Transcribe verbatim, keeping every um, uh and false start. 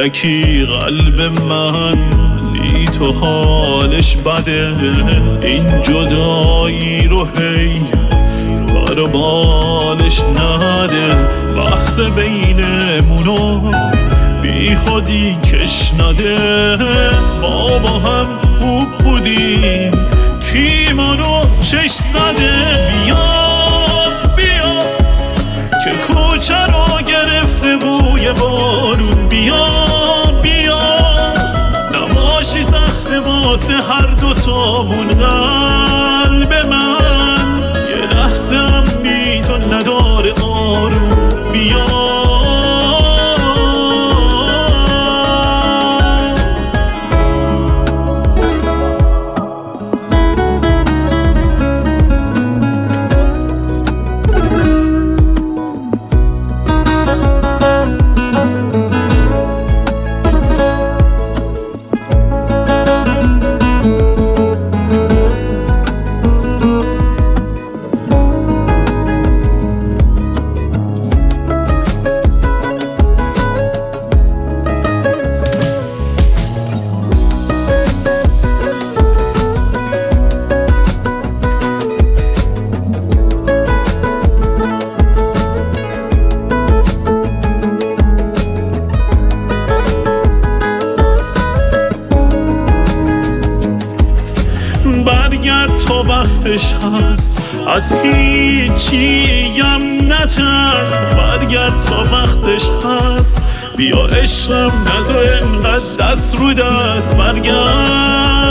ملکی قلب من لی تو حالش بده، این جدایی رو هی بر بالش نده، بحث بینمونو بی خودی کش نده. ما با هم خوب بودیم کی منو چش زده. بیا بیا که کوچه رو گرفته بوی بارون، بیا بیا نباشی سخت واسه هر دوتامون. قلب من یه لحظه هم بی تو نداره آروم، بیا برگرد تا وقتش هست، از هیچیم نترس. برگرد تا وقتش هست، بیا عشقم نذار انقدر دست رو دست. برگرد